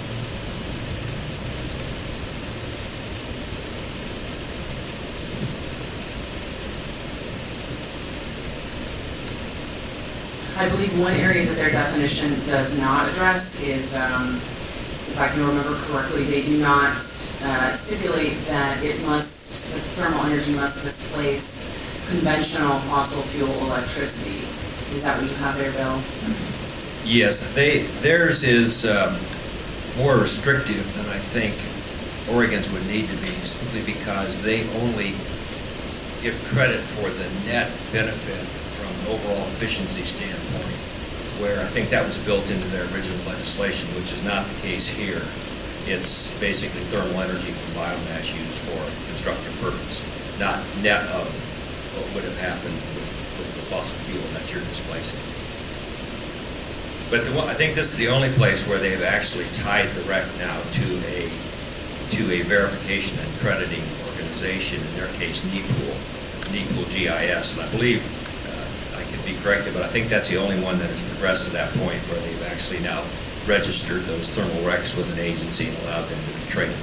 I believe one area that their definition does not address is, um, if I can remember correctly, they do not uh, stipulate that it must, that the thermal energy must displace conventional fossil fuel electricity. Is that what you have there, Bill? Yes, they theirs is um, more restrictive than I think Oregon's would need to be, simply because they only give credit for the net benefit from an overall efficiency standpoint, where I think that was built into their original legislation, which is not the case here. It's basically thermal energy from biomass used for constructive purpose, not net of what would have happened with, with the fossil fuel that you're displacing. But the one, I think this is the only place where they've actually tied the R E C now to a to a verification and crediting organization, in their case, NEPOOL, NEPOOL G I S. And I believe, uh, I could be corrected, but I think that's the only one that has progressed to that point where they've actually now registered those thermal R E Cs with an agency and allowed them to be traded.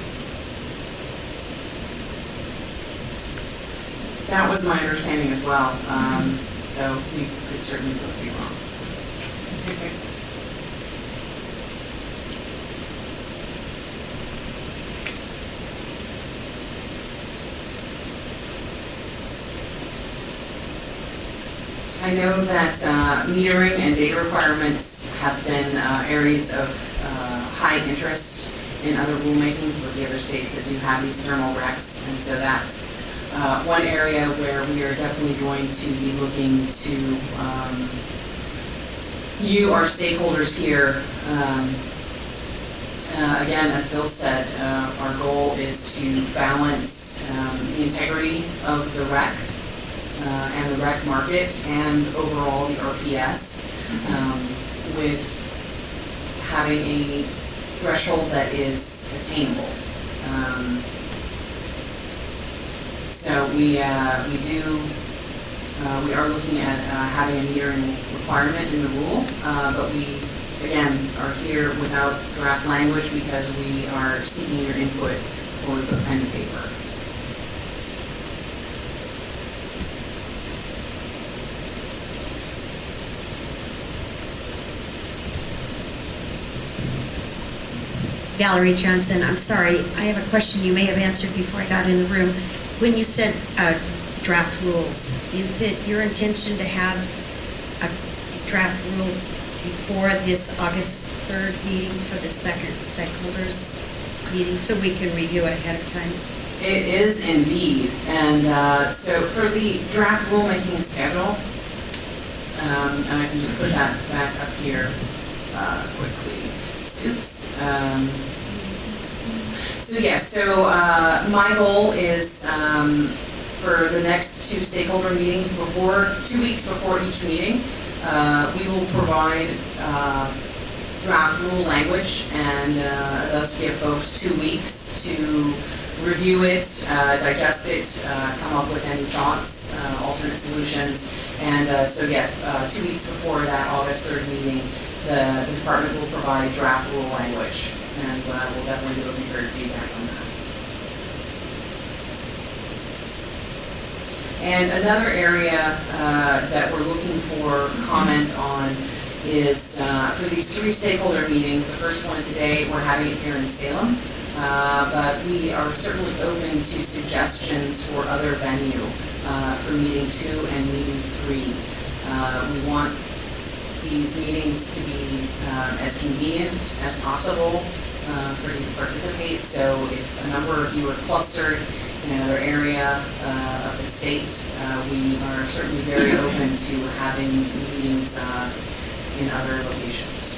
That was my understanding as well, um, though we could certainly both be wrong. I know that uh, metering and data requirements have been uh, areas of uh, high interest in other rulemakings with the other states that do have these thermal R E Cs, and so that's Uh, one area where we are definitely going to be looking to um, you, our stakeholders here. Um, uh, again, as Bill said, uh, our goal is to balance um, the integrity of the R E C uh, and the R E C market and overall the R P S um, with having a threshold that is attainable. Um, So we uh, we do uh, we are looking at uh, having a metering requirement in the rule, uh, but we again are here without draft language because we are seeking your input before we put pen to paper. Valerie Johnson. I'm sorry, I have a question you may have answered before I got in the room. When you said uh, draft rules, is it your intention to have a draft rule before this August third meeting for the second stakeholders meeting so we can review it ahead of time? It is indeed. And uh, so for the draft rulemaking schedule, um, and I can just put that back up here uh, quickly. Oops. Um, so yes, yeah, so uh, my goal is um, for the next two stakeholder meetings before, two weeks before each meeting, uh, we will provide uh, draft rule language and uh, thus give folks two weeks to review it, uh, digest it, uh, come up with any thoughts, uh, alternate solutions, and uh, so yes, uh, two weeks before that August third meeting, The, the department will provide draft rule language, and uh, we'll definitely do a heard feedback on that. And another area uh, that we're looking for comment on is uh, for these three stakeholder meetings. The first one today, we're having it here in Salem, uh, but we are certainly open to suggestions for other venue uh, for meeting two and meeting three. Uh, we want these meetings to be um, as convenient as possible uh, for you to participate. So if a number of you are clustered in another area uh, of the state, uh, we are certainly very open to having meetings uh, in other locations.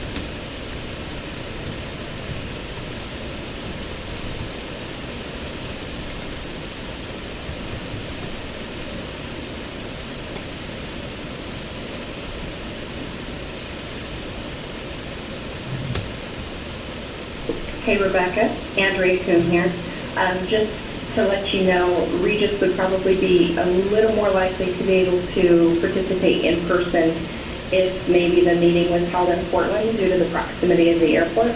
Hey Rebecca, Andrea Kuhn here. Um, just to let you know, Regis would probably be a little more likely to be able to participate in person if maybe the meeting was held in Portland due to the proximity of the airport.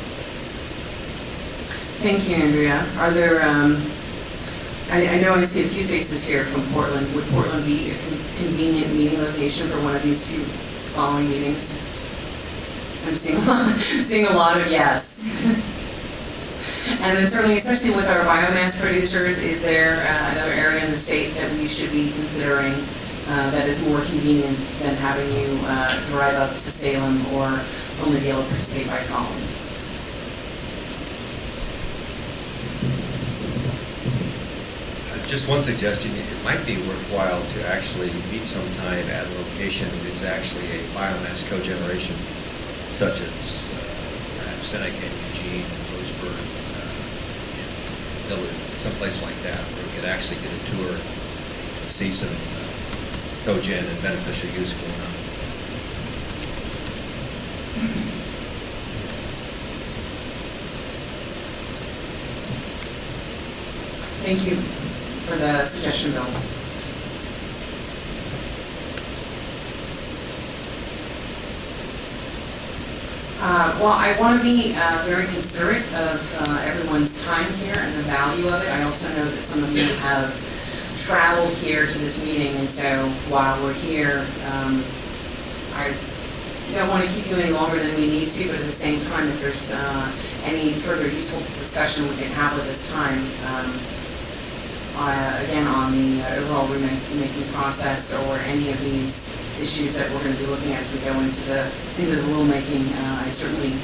Thank you, Andrea. Are there, um, I, I know I see a few faces here from Portland. Would Portland be a con convenient meeting location for one of these two following meetings? I'm seeing a lot, seeing a lot of yes. And then certainly, especially with our biomass producers, is there uh, another area in the state that we should be considering uh, that is more convenient than having you uh, drive up to Salem or only be able to participate by phone? Uh, just one suggestion, it might be worthwhile to actually meet sometime at a location that's actually a biomass cogeneration, such as uh, perhaps Seneca and Eugene, Roseburg, someplace like that, where we could actually get a tour and see some uh, cogen and beneficial use going on. Thank you for the suggestion, Bill. Uh, well, I want to be uh, very considerate of uh, everyone's time here and the value of it. I also know that some of you have traveled here to this meeting, and so while we're here, um, I don't want to keep you any longer than we need to, but at the same time, if there's uh, any further useful discussion we can have at this time, um, uh, again, on the uh, overall rulemaking process or any of these issues that we're going to be looking at as we go into the into the rulemaking, uh, I certainly,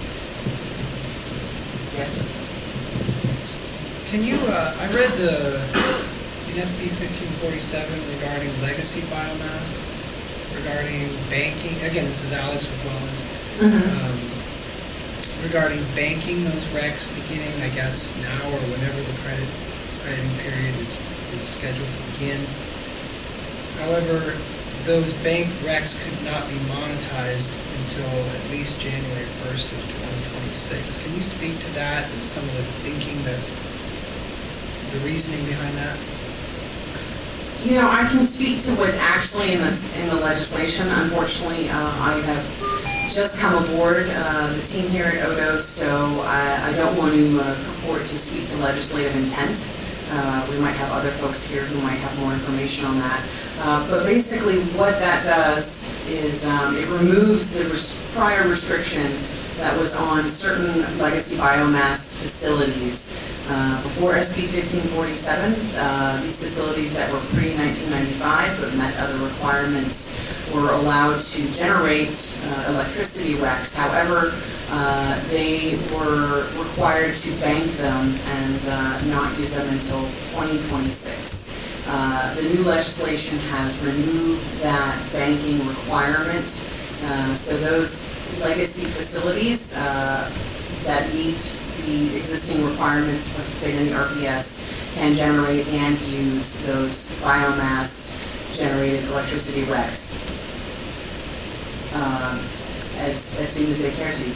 yes. Can you? Uh, I read the in S B fifteen forty-seven regarding legacy biomass, regarding banking. Again, this is Alex with Wellens. Mm-hmm. um, regarding banking those recs beginning, I guess now or whenever the credit crediting period is is scheduled to begin. However, those bank recs could not be monetized until at least January first of twenty twenty-six. Can you speak to that and some of the thinking, that the reasoning behind that? You know, I can speak to what's actually in the in the legislation. Unfortunately, uh, I have just come aboard uh, the team here at O D O, so I, I don't want to uh, purport to speak to legislative intent. Uh, we might have other folks here who might have more information on that. Uh, but basically what that does is um, it removes the res prior restriction that was on certain legacy biomass facilities. Uh, before S B fifteen forty-seven, uh, these facilities that were pre nineteen ninety-five but met other requirements were allowed to generate uh, electricity R E Cs. However, uh, they were required to bank them and uh, not use them until twenty twenty-six. Uh, the new legislation has removed that banking requirement. Uh, so those legacy facilities uh, that meet the existing requirements to participate in the R P S can generate and use those biomass generated electricity R E Cs uh, as, as soon as they care to.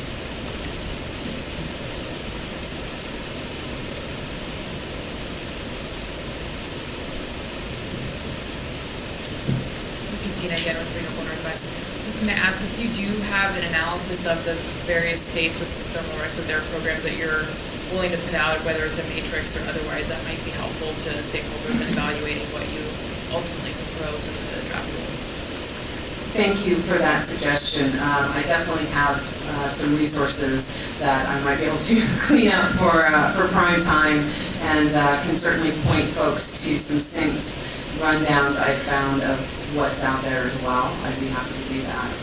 This is Dina again with Renewable Northwest. I'm just going to ask if you do have an analysis of the various states with thermal R E Cs of their programs that you're willing to put out, whether it's a matrix or otherwise, that might be helpful to stakeholders in evaluating what you ultimately propose in the draft rule. Thank you for that suggestion. Um, I definitely have uh, some resources that I might be able to clean up for uh, for prime time, and uh, can certainly point folks to some synced rundowns I found of what's out there as well. I'd be happy to do that.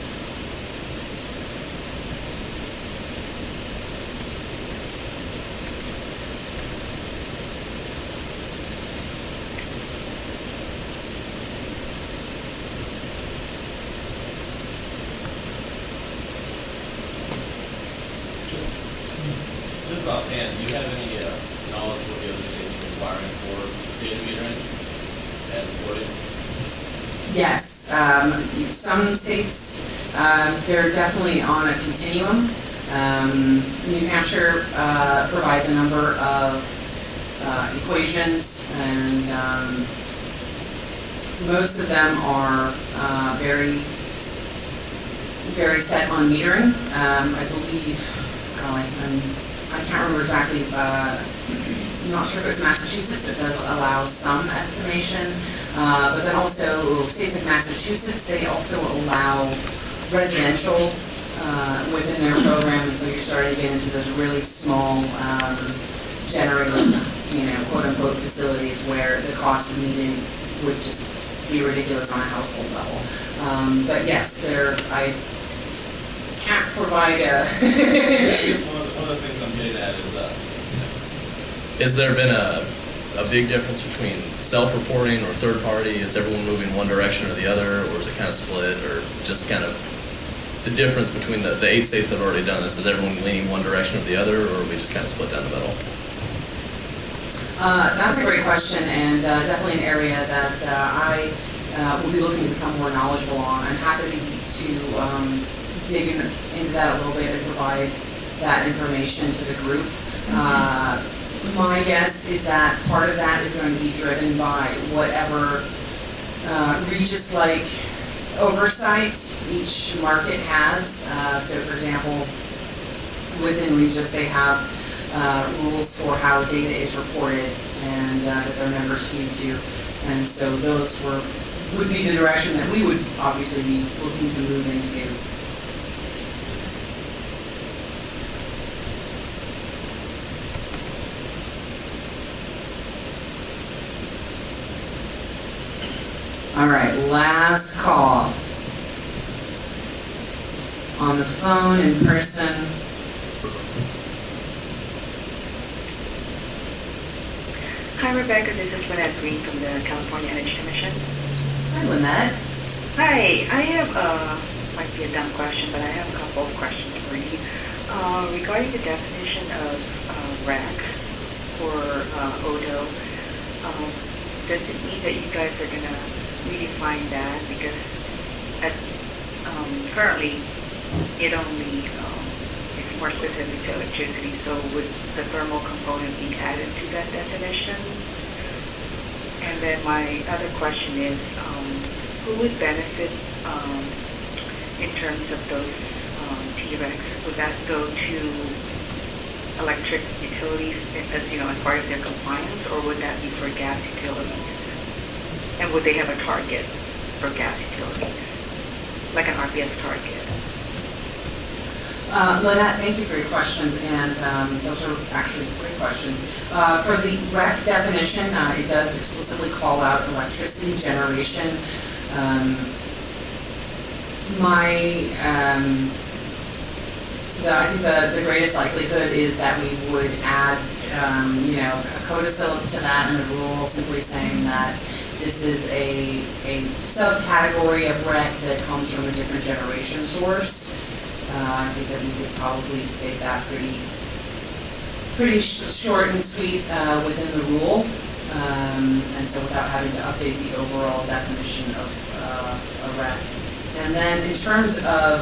Just offhand, do you have any uh, knowledge of what the other states are requiring for data metering and reporting? Yes, um, some states, uh, they're definitely on a continuum. Um, New Hampshire uh, provides a number of uh, equations, and um, most of them are uh, very, very set on metering. Um, I believe, golly, I'm, I can't remember exactly. Uh, I'm not sure if it was Massachusetts that does allow some estimation. Uh, but then also states like Massachusetts, they also allow residential uh, within their program, and so you're starting to get into those really small um, generating, you know, quote unquote facilities where the cost of meeting would just be ridiculous on a household level. Um, but yes, there I can't provide a. I guess one of, the, one of the things I'm getting at is, uh, has there been a a big difference between self-reporting or third-party? Is everyone moving one direction or the other, or is it kind of split, or just kind of the difference between the, the eight states that have already done this? Is everyone leaning one direction or the other, or are we just kind of split down the middle? Uh, that's a great question, and uh, definitely an area that uh, I uh, will be looking to become more knowledgeable on. I'm happy to um, dig in, into that a little bit and provide that information to the group. Uh, My guess is that part of that is going to be driven by whatever uh, Regis-like oversight each market has. Uh, so, for example, within Regis, they have uh, rules for how data is reported and uh, that their members need to. And so those were would be the direction that we would obviously be looking to move into. All right, last call. On the phone, in person. Hi, Rebecca. This is Lynette Green from the California Energy Commission. Hi, Lynette. Hi. I have a, might be a dumb question, but I have a couple of questions for you. Uh, regarding the definition of uh, R E C for uh, O D O, um, does it mean that you guys are going to redefine that? Because at, um, currently it only um, is more specific to electricity, so would the thermal component be added to that definition? And then my other question is, um, who would benefit um, in terms of those um, T R E Cs? Would that go to electric utilities as, you know, as part of their compliance, or would that be for gas utilities? And would they have a target for gas utilities, like an R P S target? Uh, Lynette, thank you for your questions, and um, those are actually great questions. Uh, for the R E C definition, uh, it does explicitly call out electricity generation. Um, my, um, the, I think the, the greatest likelihood is that we would add, um, you know, a codicil to that in the rule, simply saying that this is a, a subcategory of R E C that comes from a different generation source. Uh, I think that we could probably state that pretty, pretty sh short and sweet uh, within the rule, um, and so without having to update the overall definition of uh, a R E C. And then in terms of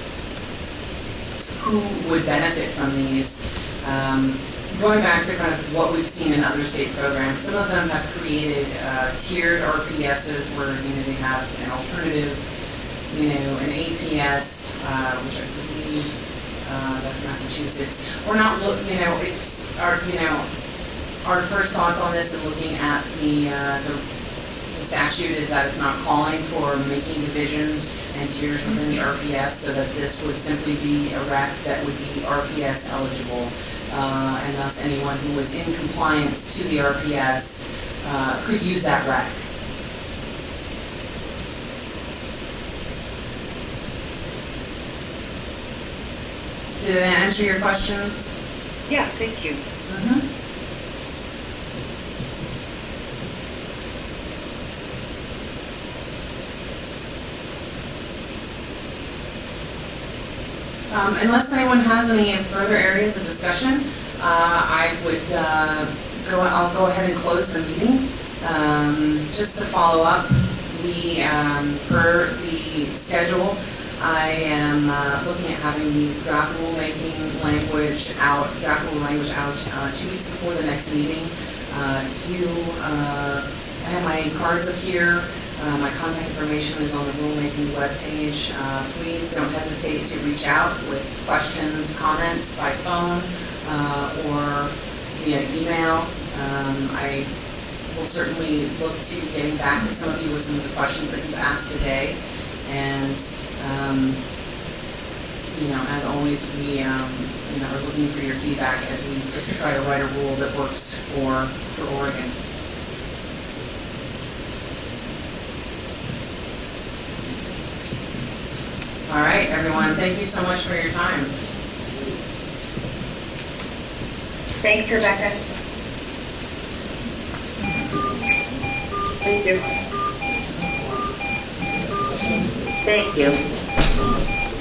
who would benefit from these, um, going back to kind of what we've seen in other state programs, some of them have created uh, tiered R P Ss where you know they have an alternative. You know, an A P S, uh, which I believe uh, that's Massachusetts. We're not look, you know, it's our, you know, our first thoughts on this and looking at the, uh, the the statute is that it's not calling for making divisions and tiers within the R P S, so that this would simply be a R E C that would be R P S eligible, uh, and thus anyone who was in compliance to the R P S uh, could use that R E C. Did that answer your questions? Yeah, thank you. Mm-hmm. Um, unless anyone has any further areas of discussion, uh, I would uh, go. I'll go ahead and close the meeting. Um, just to follow up, we um, per the schedule. I am uh, looking at having the draft rulemaking language out, draft rule language out uh, two weeks before the next meeting. Uh, you, uh, I have my cards up here. Uh, my contact information is on the rulemaking webpage. Uh, please don't hesitate to reach out with questions, comments by phone uh, or via email. Um, I will certainly look to getting back to some of you with some of the questions that you've asked today. And, um, you know, as always, we, um, you know, are looking for your feedback as we try to write a rule that works for, for Oregon. All right, everyone, thank you so much for your time. Thanks, Rebecca. Thank you. Thank you.